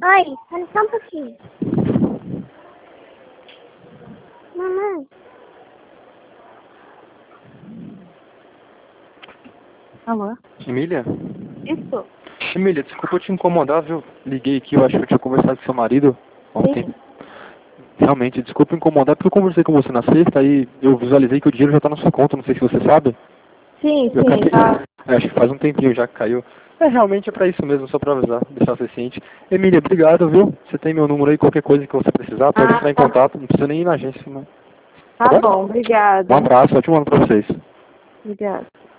Oi, olha só um pouquinho. Mamãe. Alô? Emília? Isso? Emília, desculpa eu te incomodar, viu? Liguei aqui, eu acho que eu tinha conversado com seu marido ontem. Sim. Realmente, desculpa incomodar, porque eu conversei com você na sexta e eu visualizei que o dinheiro já tá na sua conta, não sei se você sabe. Sim, Eu acabei, tá. acho que faz um tempinho já que caiu. Realmente é pra isso mesmo, só pra avisar, deixar você ciente. Emília, obrigado, viu? Você tem meu número aí, qualquer coisa que você precisar, pode entrar em contato, não precisa nem ir na agência, não. Tá Tá bom? bom, obrigada. Um abraço, ótimo ano pra vocês. Obrigada.